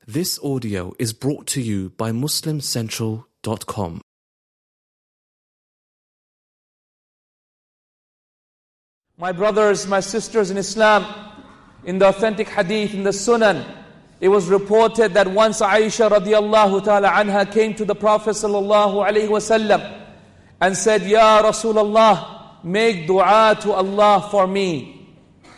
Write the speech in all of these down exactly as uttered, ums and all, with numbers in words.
This audio is brought to you by Muslim Central dot com. My brothers, my sisters in Islam, in the authentic hadith, in the Sunan, it was reported that once Aisha radiallahu ta'ala anha came to the Prophet sallallahu alayhi wasallam and said, Ya Rasulullah, make dua to Allah for me.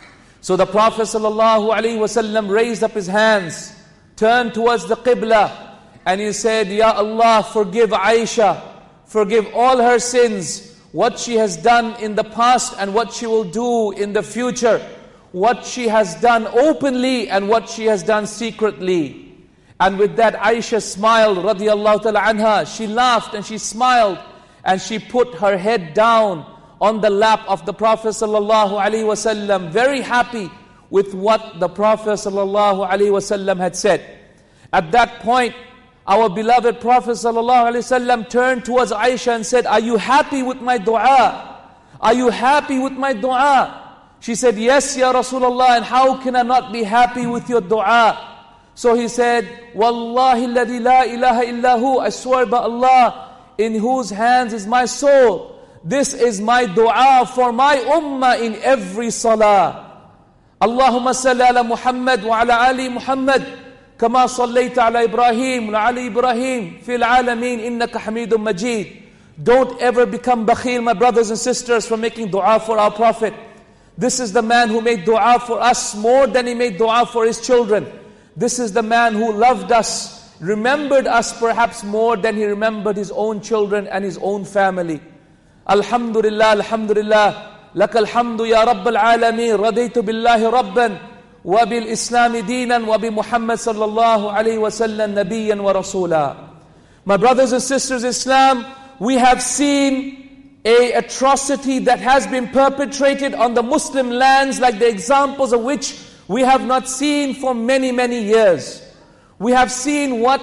So the Prophet sallallahu alayhi wasallam raised up his hands, turned towards the Qibla, and he said, Ya Allah, forgive Aisha, forgive all her sins, what she has done in the past and what she will do in the future, what she has done openly and what she has done secretly. And with that, Aisha smiled, radiallahu ta'ala anha. She laughed and she smiled, and she put her head down on the lap of the Prophet sallallahu alaihi wasallam, very happy with what the Prophet sallallahu alaihi wasallam had said. At that point, our beloved Prophet sallallahu alaihi wasallam turned towards Aisha and said, Are you happy with my dua? Are you happy with my dua? She said, Yes, Ya Rasulullah, and how can I not be happy with your dua? So he said, Wallahi alladhi la ilaha illahu, I swear by Allah, in whose hands is my soul, this is my dua for my ummah in every salah. Allahumma salli ala Muhammad wa ala ali Muhammad, kama sallayta ala Ibrahim wa ala Ibrahim fil alameen innaka hamidun majid. Don't ever become bakhil, my brothers and sisters, for making dua for our Prophet. This is the man who made dua for us more than he made dua for his children. This is the man who loved us, remembered us perhaps more than he remembered his own children and his own family. Alhamdulillah, Alhamdulillah. لك الحمد يا رب العالمين رضيت بالله ربا وبالإسلام دينا وبمحمد صلى الله عليه وسلم نبيا ورسولا. My brothers and sisters in Islam, we have seen a atrocity that has been perpetrated on the Muslim lands, like the examples of which we have not seen for many, many years. We have seen what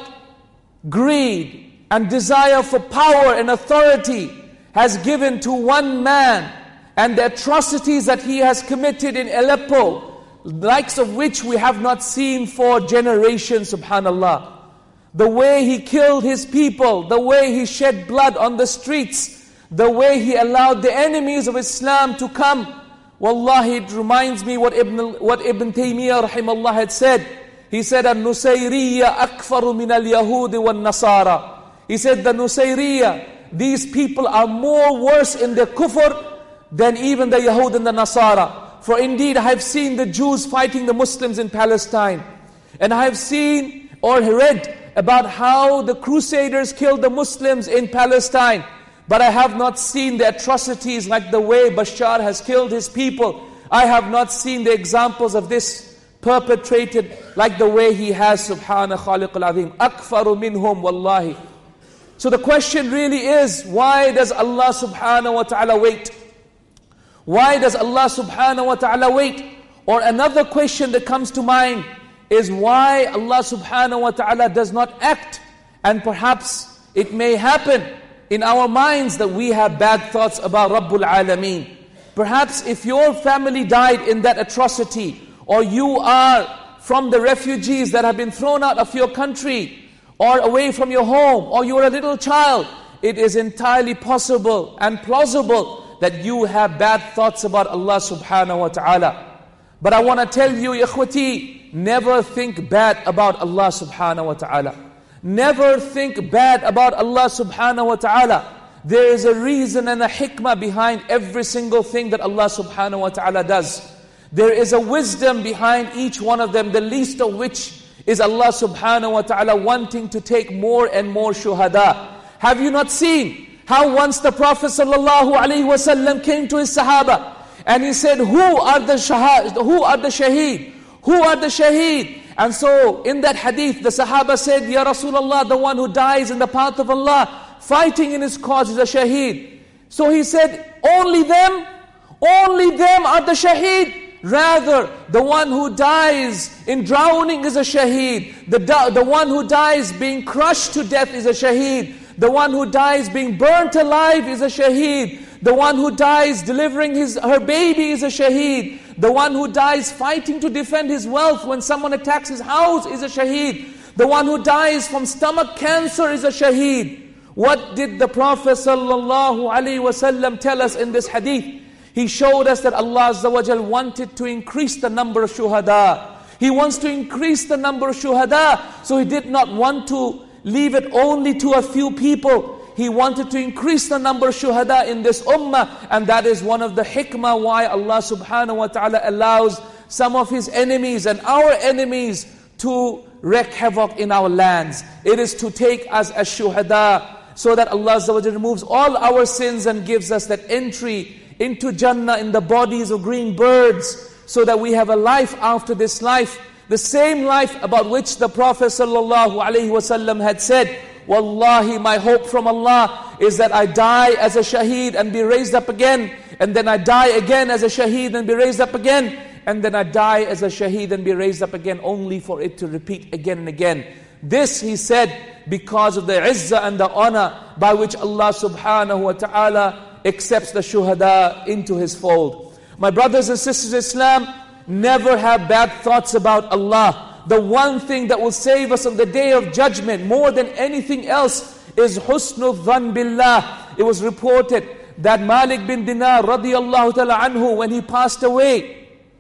greed and desire for power and authority has given to one man, and the atrocities that he has committed in Aleppo, likes of which we have not seen for generations, subhanallah. The way he killed his people, the way he shed blood on the streets, the way he allowed the enemies of Islam to come. Wallahi, it reminds me what Ibn, what Ibn Taymiyyah rahimahullah had said. He said, An-Nusayriyya akfaru min al-Yahudi wal-Nasara. He said, the Nusayriyya, these people are more worse in their kufr than even the Yahud and the Nasara. For indeed, I have seen the Jews fighting the Muslims in Palestine. And I have seen or read about how the Crusaders killed the Muslims in Palestine. But I have not seen the atrocities like the way Bashar has killed his people. I have not seen the examples of this perpetrated like the way he has, Subhana Khaliq al-Azim. Akfaru minhum wallahi. So the question really is, why does Allah subhanahu wa ta'ala wait? Why does Allah subhanahu wa ta'ala wait? Or another question that comes to mind is why Allah subhanahu wa ta'ala does not act. And perhaps it may happen in our minds that we have bad thoughts about Rabbul Alameen. Perhaps if your family died in that atrocity, or you are from the refugees that have been thrown out of your country, or away from your home, or you are a little child, it is entirely possible and plausible that you have bad thoughts about Allah subhanahu wa ta'ala. But I want to tell you, ikhwati, never think bad about Allah subhanahu wa ta'ala. Never think bad about Allah subhanahu wa ta'ala. There is a reason and a hikmah behind every single thing that Allah subhanahu wa ta'ala does. There is a wisdom behind each one of them, the least of which is Allah subhanahu wa ta'ala wanting to take more and more shuhada. Have you not seen how once the Prophet sallallahu alaihi wasallam came to his Sahaba and he said, Who are the shahid? Who are the shaheed? Who are the shaheed? And so in that hadith, the Sahaba said, Ya Rasulullah, the one who dies in the path of Allah, fighting in his cause is a shaheed. So he said, only them, only them are the shaheed. Rather, the one who dies in drowning is a shaheed. The, the one who dies being crushed to death is a shaheed. The one who dies being burnt alive is a shaheed. The one who dies delivering his her baby is a shaheed. The one who dies fighting to defend his wealth when someone attacks his house is a shaheed. The one who dies from stomach cancer is a shaheed. What did the Prophet sallallahu alaihi wasallam tell us in this hadith? He showed us that Allah Azza wa Jal wanted to increase the number of shuhada. He wants to increase the number of shuhada. So He did not want to leave it only to a few people. He wanted to increase the number of shuhada in this ummah. And that is one of the hikmah why Allah subhanahu wa ta'ala allows some of His enemies and our enemies to wreak havoc in our lands. It is to take us as shuhada, so that Allah Azza wa Jalla removes all our sins and gives us that entry into Jannah in the bodies of green birds, so that we have a life after this life, the same life about which the Prophet sallallahu alaihi wasallam had said, Wallahi, my hope from Allah is that I die as a shaheed and be raised up again, and then I die again as a shaheed and be raised up again, and then I die as a shaheed and be raised up again, only for it to repeat again and again. This, he said, because of the izzah and the honor by which Allah subhanahu wa ta'ala accepts the shuhada into His fold. My brothers and sisters in Islam, never have bad thoughts about Allah. The one thing that will save us on the day of judgment more than anything else is husnul dhan billah. It was reported that Malik bin Dinar radiyallahu ta'ala anhu, when he passed away,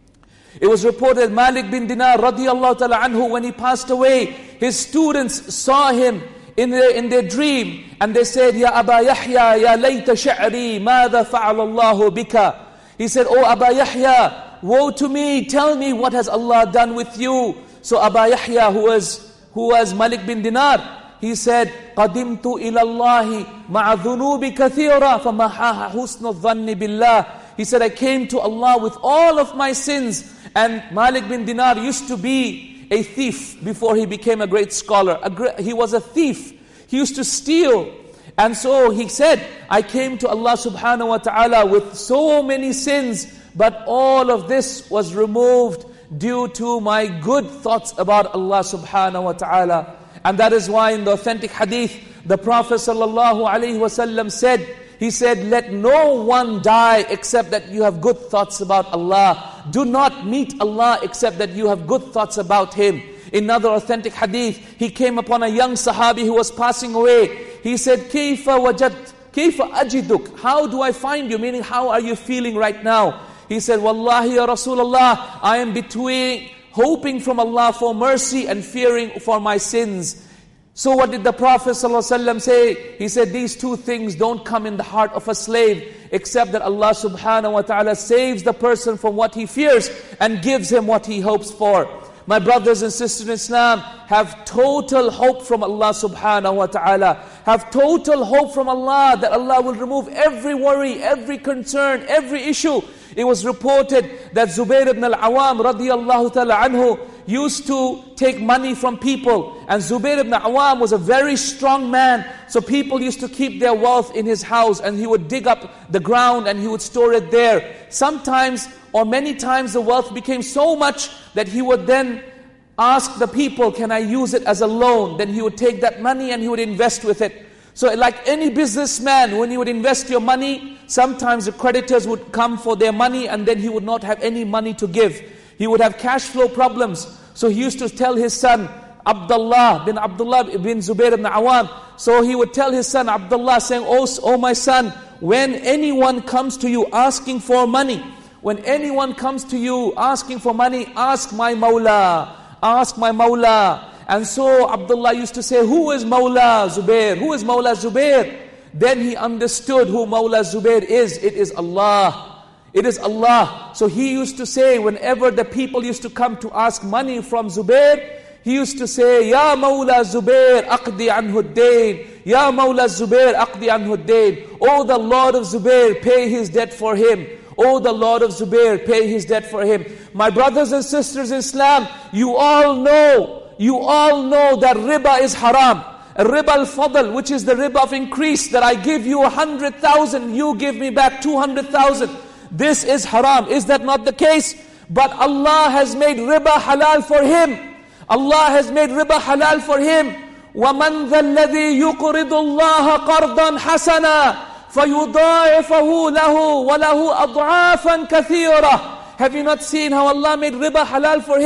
It was reported Malik bin Dinar radiyallahu ta'ala anhu, when he passed away, his students saw him in their, in their dream, and they said, Ya Aba Yahya, Ya layta sha'ri, madha fa'ala Allahu bika. He said, Oh Aba Yahya, woe to me, tell me what has Allah done with you. So Aba Yahya, who was, who was Malik bin Dinar, he said, قَدِمْتُ إِلَى اللَّهِ مَعَ ذُنُوبِ كَثِيرًا فَمَحَاهَا حُسْنُ الظَّنِّ بِاللَّهِ. He said, I came to Allah with all of my sins. And Malik bin Dinar used to be a thief before he became a great scholar. A great, he was a thief. He used to steal. And so he said, I came to Allah subhanahu wa ta'ala with so many sins, but all of this was removed due to my good thoughts about Allah subhanahu wa ta'ala. And that is why in the authentic hadith, the Prophet sallallahu alaihi wasallam said, he said, let no one die except that you have good thoughts about Allah. Do not meet Allah except that you have good thoughts about Him. In another authentic hadith, he came upon a young sahabi who was passing away. He said, Kayfa wajad, Kayfa ajiduk? How do I find you? Meaning, how are you feeling right now? He said, Wallahi ya Rasulullah, I am between hoping from Allah for mercy and fearing for my sins. So what did the Prophet ﷺ say? He said, these two things don't come in the heart of a slave, except that Allah subhanahu wa ta'ala saves the person from what he fears and gives him what he hopes for. My brothers and sisters in Islam, have total hope from Allah subhanahu wa ta'ala. Have total hope from Allah that Allah will remove every worry, every concern, every issue. It was reported that Zubair ibn al-Awam radiyallahu ta'ala anhu used to take money from people. And Zubair ibn al-Awam was a very strong man. So people used to keep their wealth in his house, and he would dig up the ground and he would store it there. Sometimes or many times the wealth became so much that he would then ask the people, can I use it as a loan? Then he would take that money and he would invest with it. So like any businessman, when he would invest your money, sometimes the creditors would come for their money and then he would not have any money to give. He would have cash flow problems. So he used to tell his son, Abdullah bin Abdullah bin Zubair ibn Awam. So he would tell his son, Abdullah, saying, Oh, oh my son, when anyone comes to you asking for money, when anyone comes to you asking for money, ask my Mawla, ask my Mawla. And so Abdullah used to say, who is Mawla Zubair? Who is Mawla Zubair? Then he understood who Mawla Zubair is. It is Allah. It is Allah. So he used to say, whenever the people used to come to ask money from Zubair, he used to say, Ya Mawla Zubair, aqdi anhu ad-dayn. Ya Mawla Zubair, aqdi anhu ad-dayn. Oh, the Lord of Zubair, pay his debt for him. Oh, the Lord of Zubair, pay his debt for him. My brothers and sisters in Islam, you all know, you all know that riba is haram. Riba al-fadl, which is the riba of increase, that I give you a hundred thousand, you give me back two hundred thousand. This is haram. Is that not the case? But Allah has made riba halal for him. Allah has made riba halal for him. وَمَنْ ذَا الَّذِي يُقْرِضُ اللَّهَ قَرْضًا حَسَنًا فَيُضَاعِفَهُ لَهُ وَلَهُ أَضْعَافًا كَثِيرًا. Have you not seen how Allah made riba halal for him?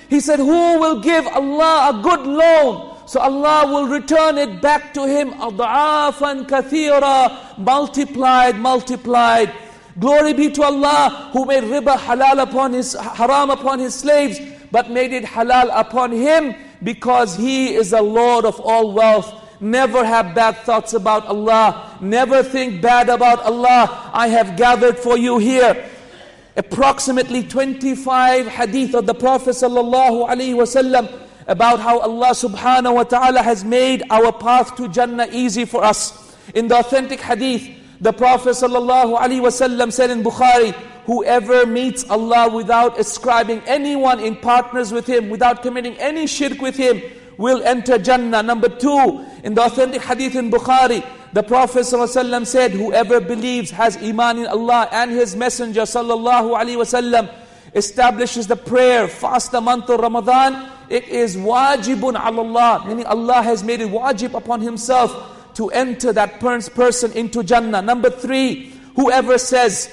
He said, who will give Allah a good loan? So Allah will return it back to him, أَضْعَافًا كَثِيرًا, multiplied, multiplied. Glory be to Allah who made riba halal upon his, haram upon his slaves, but made it halal upon him because He is the Lord of all wealth. Never have bad thoughts about Allah. Never think bad about Allah. I have gathered for you here approximately twenty-five hadith of the Prophet sallallahu alaihi wasallam about how Allah subhanahu wa ta'ala has made our path to Jannah easy for us. In the authentic hadith, the Prophet sallallahu alaihi wasallam said in Bukhari, whoever meets Allah without ascribing anyone in partners with Him, without committing any shirk with Him, will enter Jannah. Number two, in the authentic hadith in Bukhari, the Prophet ﷺ said, whoever believes, has iman in Allah and His Messenger sallallahu alaihi wasallam, establishes the prayer, fast the month of Ramadan, it is wajibun ala Allah, meaning Allah has made it wajib upon Himself to enter that person into Jannah. Number three, whoever says,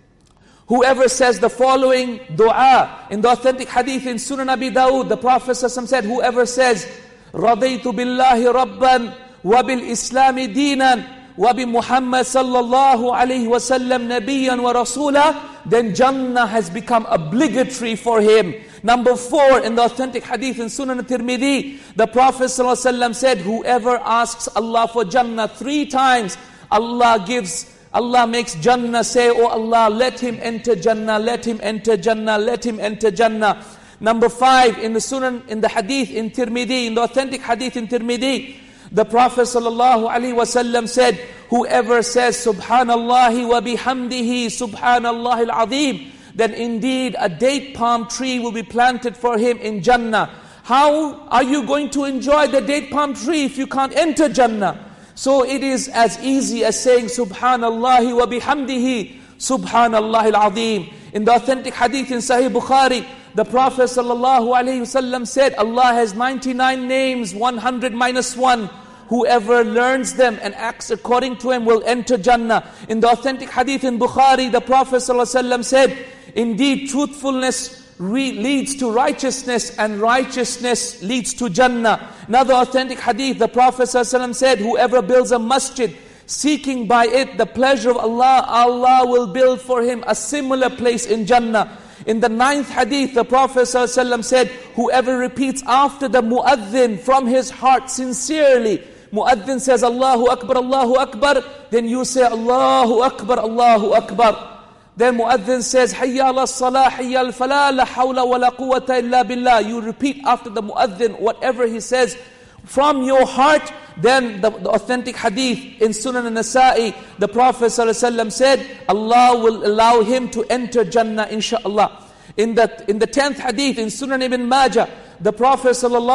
Whoever says the following dua, in the authentic hadith in Sunan Abi Dawud, the Prophet ﷺ said, whoever says, رَضَيْتُ بِاللَّهِ رَبًّا وَبِالْإِسْلَامِ دِينًا وَبِمُحَمَّدٍ صَلَّى اللَّهُ عَلَيْهِ وَسَلَّمْ نَبِيًّا وَرَسُولًا, then Jannah has become obligatory for him. Number four, in the authentic hadith in Sunan Tirmidhi, the Prophet ﷺ said, whoever asks Allah for Jannah three times, Allah gives Allah makes Jannah say, oh Allah, let him enter Jannah, let him enter Jannah, let him enter Jannah. Number five, in the Sunan, in the hadith in Tirmidhi, in the authentic hadith in Tirmidhi, the Prophet sallallahu alaihi wasallam said, whoever says Subhanallah wa bihamdihi, Subhanallah al-Azim, then indeed a date palm tree will be planted for him in Jannah. How are you going to enjoy the date palm tree if you can't enter Jannah? So it is as easy as saying Subhanallah wa bihamdihi, Subhanallah al-Azim. In the authentic hadith in Sahih Bukhari, the Prophet sallallahu alaihi wasallam said, Allah has ninety-nine names, one hundred minus one. Whoever learns them and acts according to him will enter Jannah. In the authentic hadith in Bukhari, the Prophet sallallahu alaihi wasallam said, indeed truthfulness Re leads to righteousness, and righteousness leads to Jannah. Another authentic hadith, the Prophet ﷺ said, whoever builds a masjid, seeking by it the pleasure of Allah, Allah will build for him a similar place in Jannah. In the ninth hadith, the Prophet ﷺ said, whoever repeats after the mu'adhin from his heart sincerely, mu'adhin says, Allahu Akbar, Allahu Akbar, then you say, Allahu Akbar, Allahu Akbar. Then Mu'adhin says, Hayya ala salah, Hayya al falah, la hawla wa la quwwata illa billah. You repeat after the Mu'adhin whatever he says from your heart. Then the, the authentic hadith in Sunan al-Nasa'i, the Prophet ﷺ said, Allah will allow him to enter Jannah inshaAllah. In the, in the tenth hadith in Sunan ibn Majah, the Prophet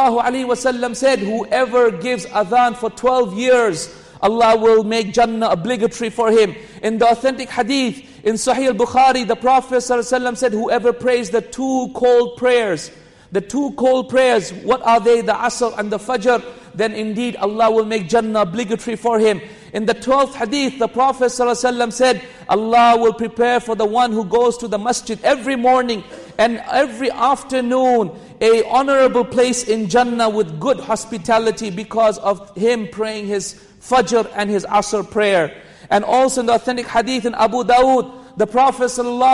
ﷺ said, whoever gives adhan for twelve years, Allah will make Jannah obligatory for him. In the authentic hadith, in Sahih al-Bukhari, the Prophet ﷺ said, whoever prays the two cold prayers, the two cold prayers, what are they? The Asr and the Fajr, then indeed Allah will make Jannah obligatory for him. In the twelfth hadith, the Prophet ﷺ said, Allah will prepare for the one who goes to the masjid every morning and every afternoon a honorable place in Jannah with good hospitality because of him praying his Fajr and his Asr prayer. And also in the authentic hadith in Abu Dawud, the Prophet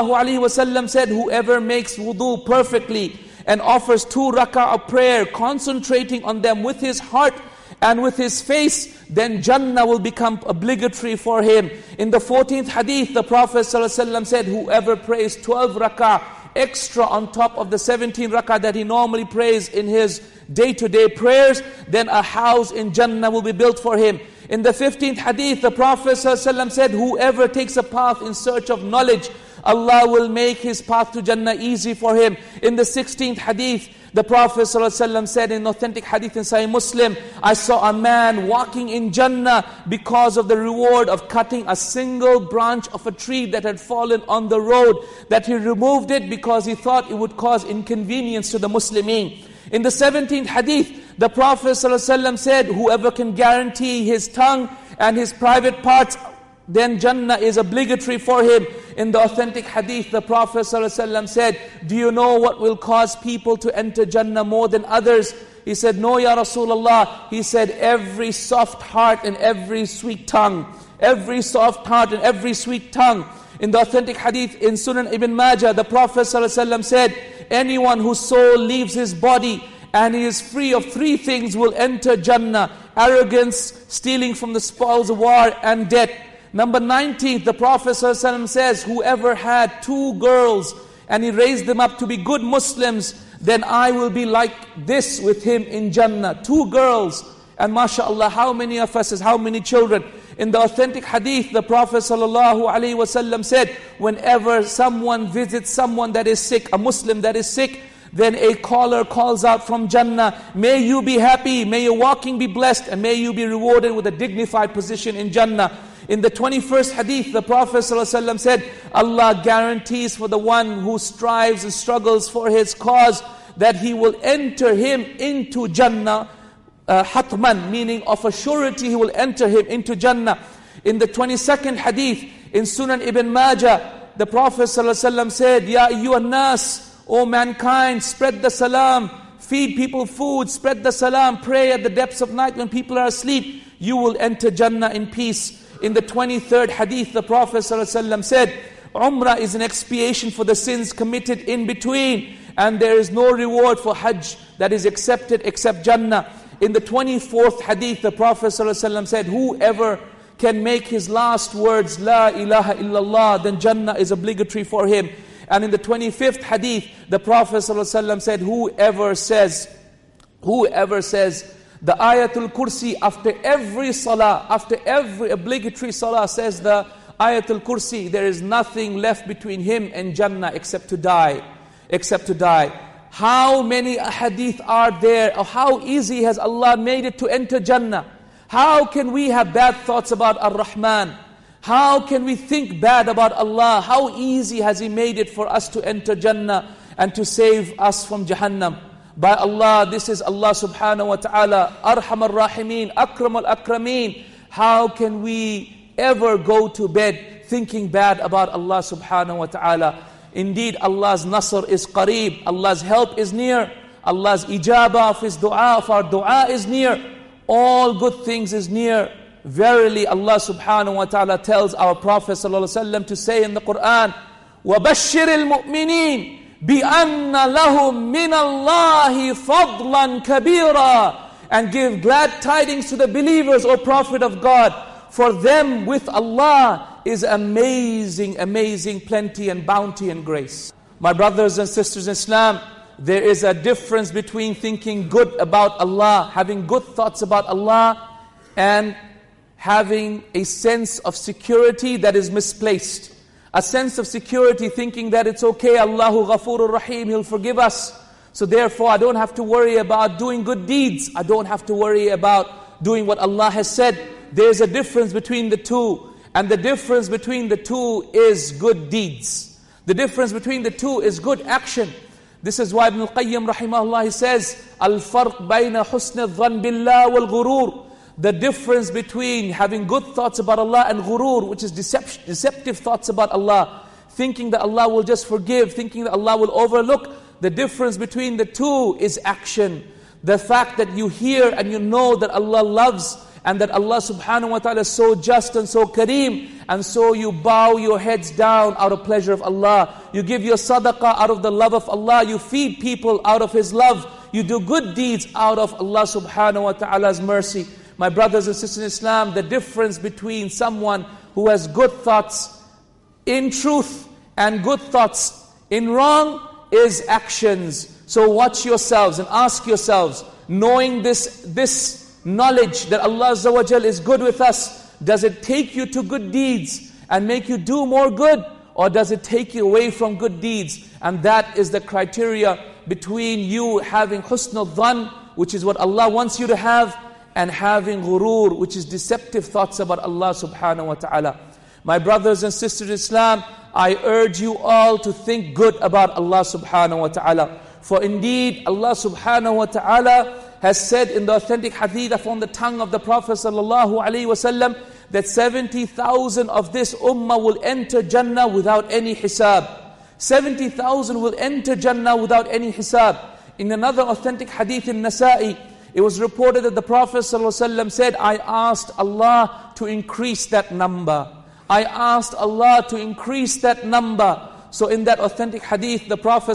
ﷺ said, whoever makes wudu perfectly and offers two rak'ah of prayer, concentrating on them with his heart and with his face, then Jannah will become obligatory for him. In the fourteenth hadith, the Prophet ﷺ said, whoever prays twelve rak'ah extra on top of the seventeen rak'ah that he normally prays in his day-to-day prayers, then a house in Jannah will be built for him. In the fifteenth hadith, the Prophet ﷺ said, whoever takes a path in search of knowledge, Allah will make his path to Jannah easy for him. In the sixteenth hadith, the Prophet ﷺ said in authentic hadith in Sahih Muslim, I saw a man walking in Jannah because of the reward of cutting a single branch of a tree that had fallen on the road, that he removed it because he thought it would cause inconvenience to the Muslimin. In the seventeenth hadith, the Prophet ﷺ said, whoever can guarantee his tongue and his private parts, then Jannah is obligatory for him. In the authentic hadith, the Prophet ﷺ said, do you know what will cause people to enter Jannah more than others? He said, no, Ya Rasulullah. He said, every soft heart and every sweet tongue. Every soft heart and every sweet tongue. In the authentic hadith in Sunan Ibn Majah, the Prophet ﷺ said, anyone whose soul leaves his body and he is free of three things will enter Jannah: arrogance, stealing from the spoils of war, and debt. Number nineteen, the Prophet ﷺ says, whoever had two girls and he raised them up to be good Muslims, then I will be like this with him in Jannah. Two girls. And mashallah, how many of us, how many children? In the authentic hadith, the Prophet ﷺ said, whenever someone visits someone that is sick, a Muslim that is sick, then a caller calls out from Jannah, may you be happy, may your walking be blessed, and may you be rewarded with a dignified position in Jannah. In the twenty-first hadith, the Prophet ﷺ said, Allah guarantees for the one who strives and struggles for his cause that he will enter him into Jannah, uh, hatman, meaning of a surety he will enter him into Jannah. In the twenty-second hadith, in Sunan Ibn Majah, the Prophet ﷺ said, Ya ayyuhan nas, O mankind, spread the salam, feed people food, spread the salam, pray at the depths of night when people are asleep, you will enter Jannah in peace. In the twenty-third hadith, the Prophet ﷺ said, Umrah is an expiation for the sins committed in between, and there is no reward for Hajj that is accepted except Jannah. In the twenty-fourth hadith, the Prophet ﷺ said, whoever can make his last words, La ilaha illallah, then Jannah is obligatory for him. And in the twenty-fifth hadith, the Prophet ﷺ said, whoever says, whoever says, the Ayatul Kursi after every salah, after every obligatory salah says the Ayatul Kursi, there is nothing left between him and Jannah except to die, except to die. How many hadith are there of how easy has Allah made it to enter Jannah? How can we have bad thoughts about Ar-Rahman? How can we think bad about Allah? How easy has He made it for us to enter Jannah and to save us from Jahannam? By Allah, this is Allah subhanahu wa ta'ala, Arham ar-Rahimeen, Akram al-Akrameen. How can we ever go to bed thinking bad about Allah subhanahu wa ta'ala? Indeed, Allah's nasr is qareeb, Allah's help is near, Allah's ijabah of His dua, of our dua is near. All good things is near. Verily, Allah subhanahu wa ta'ala tells our Prophet sallallahu alaihi wasallam to say in the Quran, وَبَشِّرِ الْمُؤْمِنِينَ بِأَنَّ لَهُم مِّنَ اللَّهِ فَضْلًا كَبِيرًا, and give glad tidings to the believers, O Prophet of God. For them with Allah is amazing, amazing plenty and bounty and grace. My brothers and sisters in Islam, there is a difference between thinking good about Allah, having good thoughts about Allah, and having a sense of security that is misplaced. A sense of security thinking that it's okay, Allahu Ghafurur Rahim, He'll forgive us. So therefore I don't have to worry about doing good deeds. I don't have to worry about doing what Allah has said. There's a difference between the two. And the difference between the two is good deeds. The difference between the two is good action. This is why Ibn al-Qayyim rahimahullah, he says, Al-farq bayna husn al-dhan billah wal-ghurur. The difference between having good thoughts about Allah and ghurur, which is deception, deceptive thoughts about Allah, thinking that Allah will just forgive, thinking that Allah will overlook. The difference between the two is action. The fact that you hear and you know that Allah loves and that Allah subhanahu wa ta'ala is so just and so kareem, and so you bow your heads down out of pleasure of Allah. You give your sadaqah out of the love of Allah. You feed people out of His love. You do good deeds out of Allah subhanahu wa ta'ala's mercy. My brothers and sisters in Islam, the difference between someone who has good thoughts in truth and good thoughts in wrong is actions. So watch yourselves and ask yourselves, knowing this, this knowledge that Allah Azza wa Jal is good with us, does it take you to good deeds and make you do more good? Or does it take you away from good deeds? And that is the criteria between you having husnul dhan, which is what Allah wants you to have, and having ghurur, which is deceptive thoughts about Allah subhanahu wa ta'ala. My brothers and sisters in Islam, I urge you all to think good about Allah subhanahu wa ta'ala. For indeed, Allah subhanahu wa ta'ala has said in the authentic hadith from the tongue of the Prophet sallallahu alaihi wasallam that seventy thousand of this ummah will enter Jannah without any hisab. seventy thousand will enter Jannah without any hisab. In another authentic hadith in Nasa'i, it was reported that the Prophet ﷺ said, I asked Allah to increase that number. I asked Allah to increase that number. So in that authentic hadith, the Prophet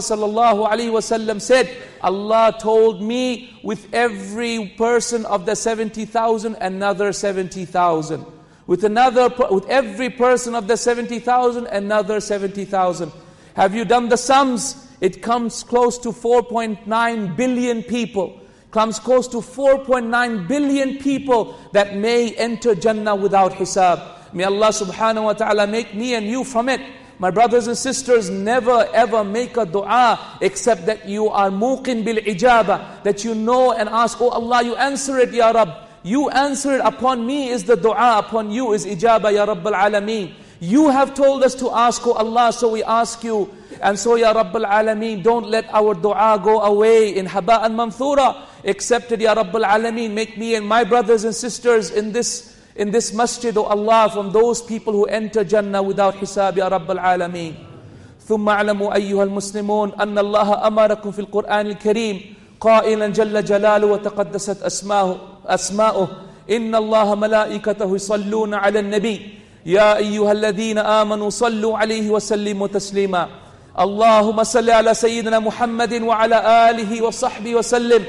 ﷺ said, Allah told me with every person of the seventy thousand, another seventy thousand. With another, with every person of the seventy thousand, another seventy thousand. Have you done the sums? It comes close to four point nine billion people. Comes close to four point nine billion people that may enter Jannah without hisab. May Allah subhanahu wa ta'ala make me and you from it. My brothers and sisters, never ever make a dua except that you are muqin bil ijaba, that you know and ask, oh Allah, you answer it, Ya Rabb. You answer it. Upon me is the dua, upon you is ijaba, Ya Rabbal Alameen. You have told us to ask, oh Allah, so we ask you. And so, Ya Rabbal Alameen, don't let our dua go away in haba'an manthura. Accepted, Ya Rabbal Alameen. Make me and my brothers and sisters in this in this masjid, oh Allah, from those people who enter Jannah without hisab, Ya Rabbal Alameen. ثم اعلموا أيها المسلمون أن الله أمركم في القرآن الكريم قائلا جل جلاله وتقدست أسماؤه أسماؤه إن الله ملائكته يصلون على النبي يا أيها الذين آمنوا صلوا عليه وسلموا تسليما اللهم صل على سيدنا محمد وعلى آله وصحبه وسلم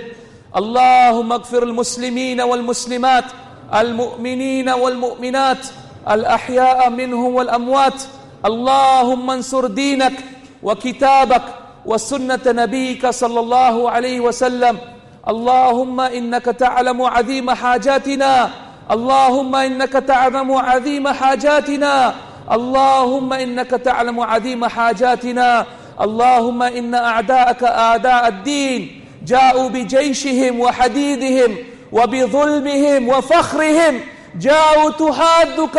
اللهم اغفر المسلمين والمسلمات المؤمنين والمؤمنات الأحياء منهم والأموات اللهم انصر دينك وكتابك وسنة نبيك صلى الله عليه وسلم اللهم إنك تعلم عظيم حاجاتنا اللهم إنك تعلم عظيم حاجاتنا اللهم إنك تعلم عظيم حاجاتنا اللهم إن أعداءك أعداء الدين جاءوا بجيشهم وحديدهم وبظلمهم وفخرهم جاءوا تحادك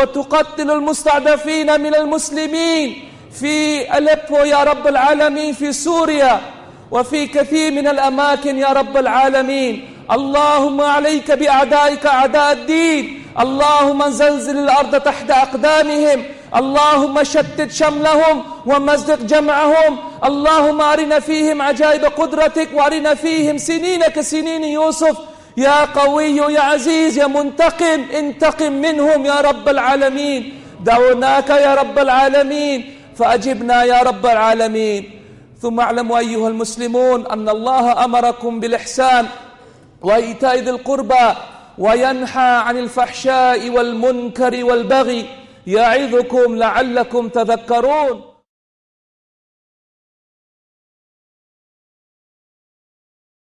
وتقتل المستضعفين من المسلمين في أليبو يا رب العالمين في سوريا وفي كثير من الأماكن يا رب العالمين اللهم عليك بأعدائك أعداء الدين اللهم زلزل الأرض تحت أقدامهم اللهم شتت شملهم ومزق جمعهم اللهم أرنا فيهم عجائب قدرتك وأرنا فيهم سنين كسنين يوسف يا قوي يا عزيز يا منتقم انتقم منهم يا رب العالمين دعوناك يا رب العالمين فأجبنا يا رب العالمين ثم اعلموا أيها المسلمون أن الله أمركم بالإحسان وإيتاء ذي القربى وينهى عن الفحشاء والمنكر والبغي يعظكم لعلكم تذكرون